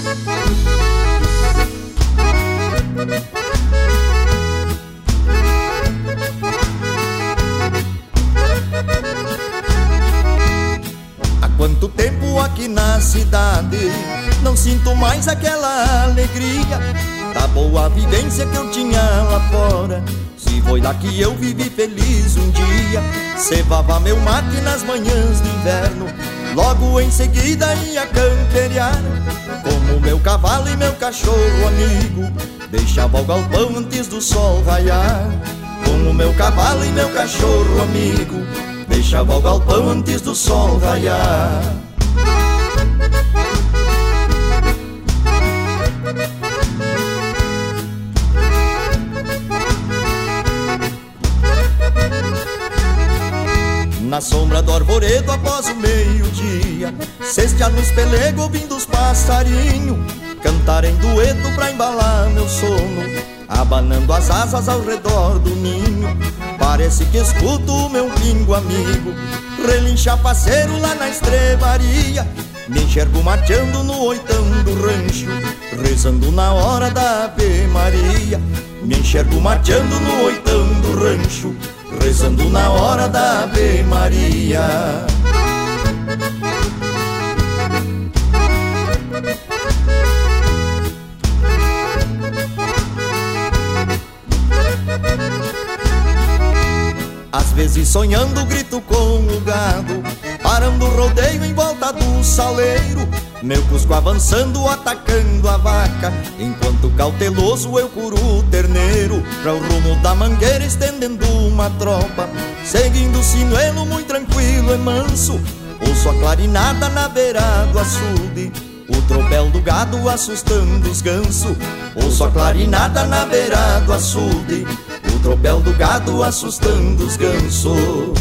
Há quanto tempo aqui na cidade não sinto mais aquela alegria da boa vivência que eu tinha lá fora. Se foi lá que eu vivi feliz um dia, cevava meu mate nas manhãs de inverno, logo em seguida ia camperiar, como meu cavalo e meu cachorro amigo, deixava o galpão antes do sol raiar. Como meu cavalo e meu cachorro amigo, deixava o galpão antes do sol raiar. Na sombra do arvoredo após o meio-dia, cestear no espelego ouvindo os passarinhos cantarem dueto pra embalar meu sono, abanando as asas ao redor do ninho. Parece que escuto o meu pingo amigo relinchar parceiro lá na estrebaria. Me enxergo mateando no oitão do rancho, rezando na hora da Ave Maria. Me enxergo mateando no oitão do rancho, rezando na hora da Ave Maria. Às vezes sonhando grito com o gado, parando o rodeio em volta do saleiro, meu cusco avançando, atacando a vaca, enquanto cauteloso eu curo o terneiro, pra o rumo da mangueira estendendo uma tropa, seguindo o sinuelo muito tranquilo e manso. Ouço a clarinada na beira do açude, o tropel do gado assustando os gansos. Ouço a clarinada na beira do açude, o tropel do gado assustando os gansos.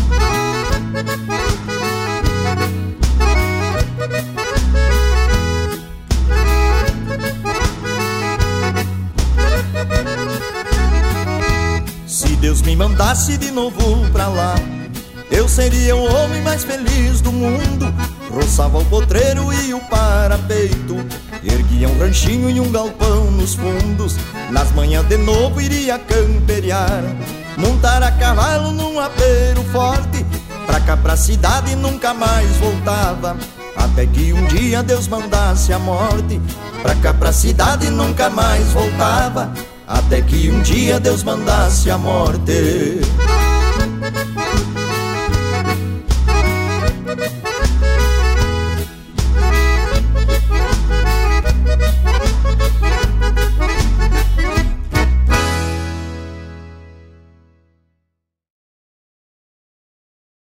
Se Deus me mandasse de novo pra lá, eu seria o homem mais feliz do mundo. Roçava o potreiro e o parapeito, erguia um ranchinho e um galpão nos fundos. Nas manhãs de novo iria camperiar, montar a cavalo num apeiro forte, pra cá pra cidade nunca mais voltava, até que um dia Deus mandasse a morte. Pra cá pra cidade nunca mais voltava, até que um dia Deus mandasse a morte.